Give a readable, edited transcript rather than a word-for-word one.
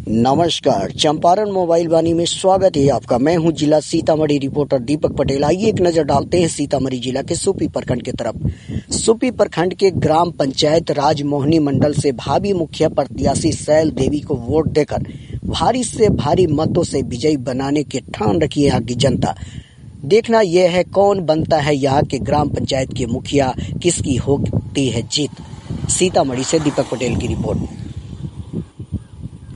नमस्कार, चंपारण मोबाइल वाणी में स्वागत है आपका। मैं हूं जिला सीतामढ़ी रिपोर्टर दीपक पटेल। आइए एक नजर डालते हैं सीतामढ़ी जिला के सुपी प्रखंड की तरफ। सुपी प्रखंड के ग्राम पंचायत राजमोहनी मंडल से भावी मुखिया प्रत्याशी शैल देवी को वोट देकर भारी से भारी मतों से विजयी बनाने की ठान रखी है यहाँ की जनता। देखना यह है कौन बनता है यहाँ के ग्राम पंचायत के मुखिया, किसकी होती है जीत। सीतामढ़ी से दीपक पटेल की रिपोर्ट।